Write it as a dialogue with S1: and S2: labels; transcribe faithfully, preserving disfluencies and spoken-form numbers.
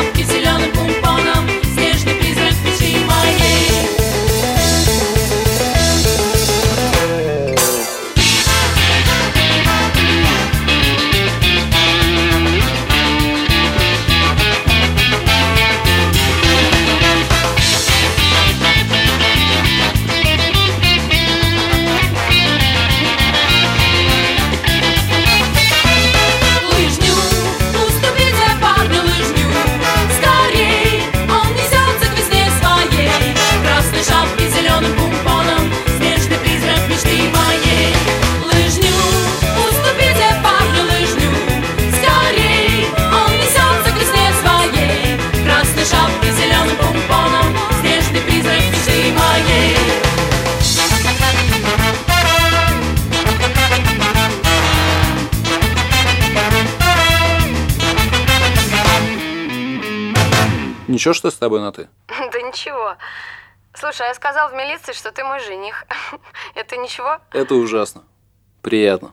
S1: шапке с зеленым помпоном, снежный призрак мечты моей.
S2: Ничего, что с тобой на «ты»?
S3: Да ничего. Слушай, я сказал в милиции, что ты мой жених. Это ничего?
S2: Это ужасно. Приятно.